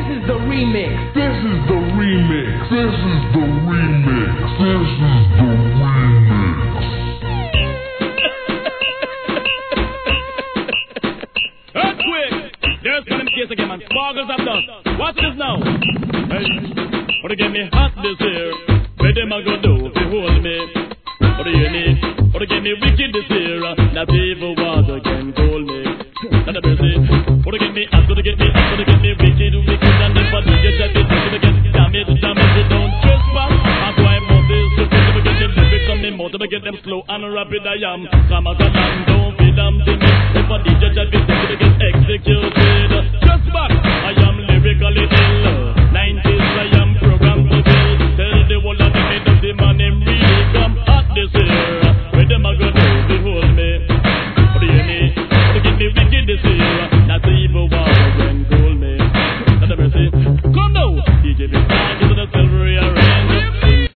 is the remix. This is the remix. This is the remix. This is the remix. Earthquake! There's one in case again, man. Sparkles of dust. Watch this now. Hey, wanna get me hot this year? Where them a go do if you hold me? What do you need? Wanna get me wicked this year? Not even water can hold me. Not a mercy. Wanna get me hot, gonna get me hot, gonna get me wicked, wicked, and if I do get that, it's gonna get damage, damage, don't trespass. That's why I'm on this, so to get them lyrics on me, more to get them slow and rapid I am. Come on, don't be damn to me. If I DJ that